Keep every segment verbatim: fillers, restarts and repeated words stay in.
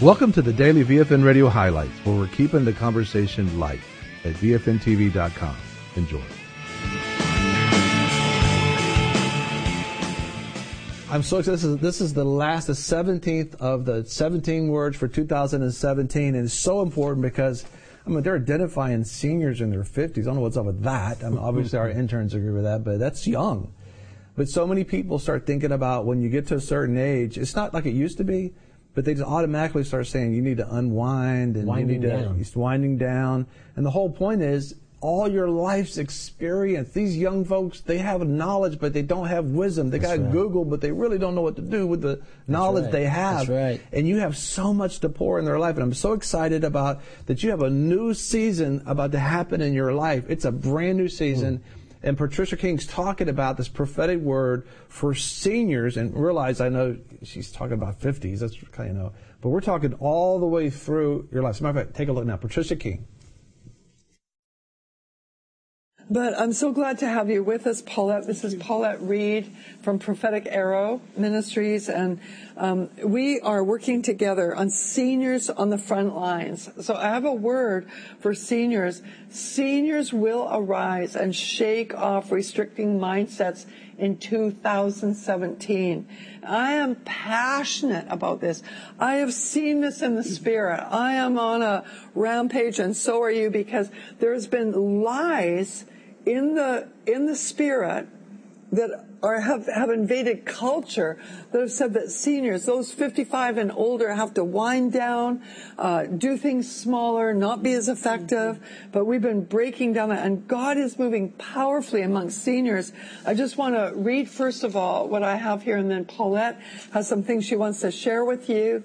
Welcome to the Daily V F N Radio Highlights, where we're keeping the conversation light at V F N T V dot com. Enjoy. I'm so excited. This is, this is the last, the seventeenth of the seventeen words for two thousand seventeen, and it's so important because, I mean, they're identifying seniors in their fifties. I don't know what's up with that. I mean, obviously our interns agree with that, but that's young. But so many people start thinking about when you get to a certain age, it's not like it used to be, but they just automatically start saying you need to unwind and winding you need to, down. It's winding down. And the whole point is, all your life's experience. These young folks, they have knowledge, but they don't have wisdom. They got right. Google, but they really don't know what to do with the knowledge right. they have. That's right. And you have so much to pour in their life. And I'm so excited about that you have a new season about to happen in your life. It's a brand new season. Mm. And Patricia King's talking about this prophetic word for seniors. And realize, I know she's talking about fifties. That's kind of, you know. But we're talking all the way through your life. As a matter of fact, take a look now. Patricia King. But I'm so glad to have you with us, Paulette. This is Paulette Reed from Prophetic Arrow Ministries, and um, we are working together on seniors on the front lines. So I have a word for seniors. Seniors will arise and shake off restricting mindsets in two thousand seventeen. I am passionate about this. I have seen this in the spirit. I am on a rampage, and so are you, because there's been lies in the in the spirit that are have, have invaded culture that have said that seniors, those fifty-five and older, have to wind down, uh, do things smaller, not be as effective. But we've been breaking down that, and God is moving powerfully amongst seniors. I just want to read, first of all, what I have here, and then Paulette has some things she wants to share with you.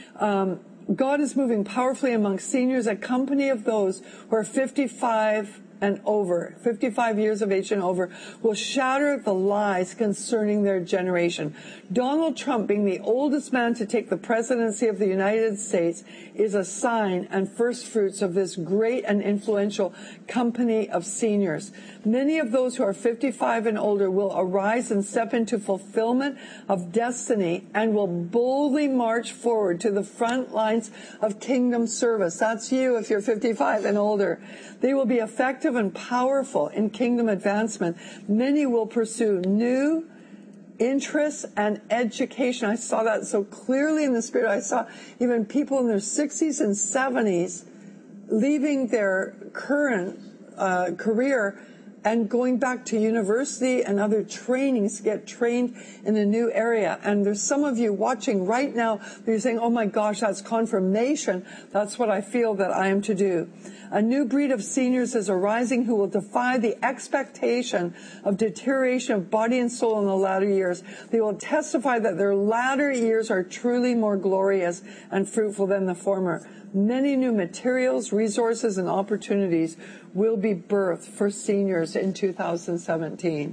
Um, God is moving powerfully amongst seniors, a company of those who are fifty-five and over, fifty-five years of age and over, will shatter the lies concerning their generation. Donald Trump, being the oldest man to take the presidency of the United States, is a sign and first fruits of this great and influential company of seniors. Many of those who are fifty-five and older will arise and step into fulfillment of destiny and will boldly march forward to the front lines of kingdom service. That's you if you're fifty-five and older. They will be effective and powerful in kingdom advancement. Many will pursue new interests and education. I saw that so clearly in the spirit. I saw even people in their sixties and seventies leaving their current uh, career and going back to university and other trainings to get trained in a new area. And there's some of you watching right now that you're saying, oh my gosh, that's confirmation. That's what I feel that I am to do. A new breed of seniors is arising who will defy the expectation of deterioration of body and soul in the latter years. They will testify that their latter years are truly more glorious and fruitful than the former. Many new materials, resources, and opportunities will be birthed for seniors in two thousand seventeen.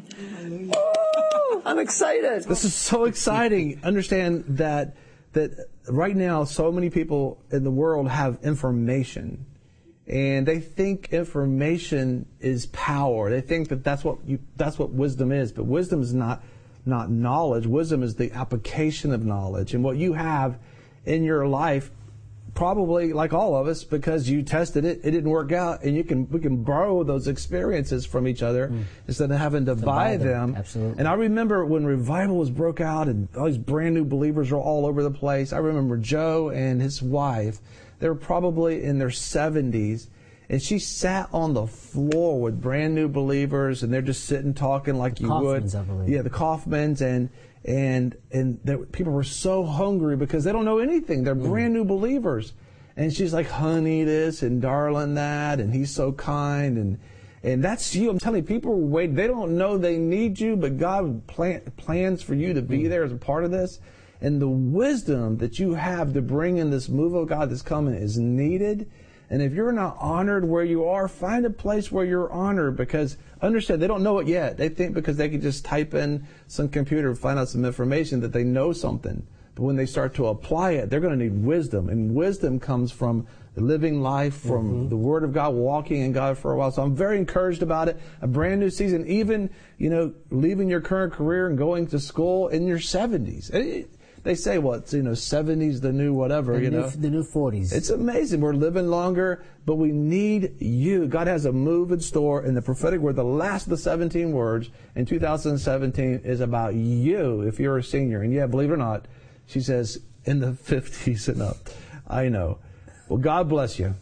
Oh, I'm excited. This is so exciting. Understand that that right now so many people in the world have information, and they think information is power. They think that that's what you that's what wisdom is, but wisdom is not not knowledge. Wisdom is the application of knowledge, and what you have in your life, probably like all of us, because you tested it, it didn't work out, and you can we can borrow those experiences from each other mm. instead of having to, to buy, buy them. them. Absolutely. And I remember when revival was broke out and all these brand new believers were all over the place. I remember Joe and his wife. They were probably in their seventies, and she sat on the floor with brand new believers, and they're just sitting talking like the you Kaufmans, would. I believe. Yeah, the Kaufmans, and and and there, people were so hungry because they don't know anything. They're mm. brand new believers, and she's like, "Honey, this and darling that," and he's so kind, and and that's you. I'm telling you, people wait. They don't know they need you, but God plan, plans for you to be mm. there as a part of this. And the wisdom that you have to bring in this move of God that's coming is needed. And if you're not honored where you are, find a place where you're honored, because understand, they don't know it yet. They think because they can just type in some computer and find out some information that they know something. But when they start to apply it, they're going to need wisdom. And wisdom comes from the living life, from mm-hmm. the Word of God, walking in God for a while. So I'm very encouraged about it. A brand new season, even, you know, leaving your current career and going to school in your seventies. It, they say what, you know, seventies the new whatever, the you new, know. The new forties. It's amazing. We're living longer, but we need you. God has a move in store, and the prophetic word, the last of the seventeen words in two thousand seventeen is about you if you're a senior. And yeah, believe it or not, she says in the fifties and up. I know. Well, God bless you.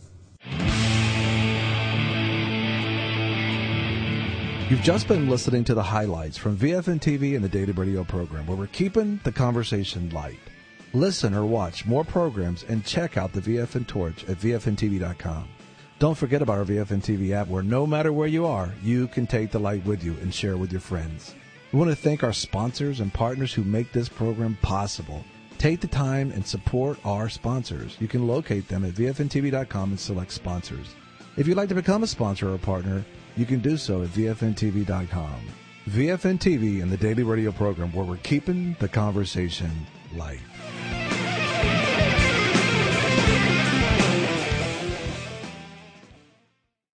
You've just been listening to the highlights from V F N T V and the Daily Radio program, where we're keeping the conversation light. Listen or watch more programs and check out the V F N Torch at V F N T V dot com. Don't forget about our V F N T V app, where no matter where you are, you can take the light with you and share with your friends. We want to thank our sponsors and partners who make this program possible. Take the time and support our sponsors. You can locate them at V F N T V dot com and select sponsors. If you'd like to become a sponsor or a partner, you can do so at V F N T V dot com. V F N T V and the Daily Radio program, where we're keeping the conversation light.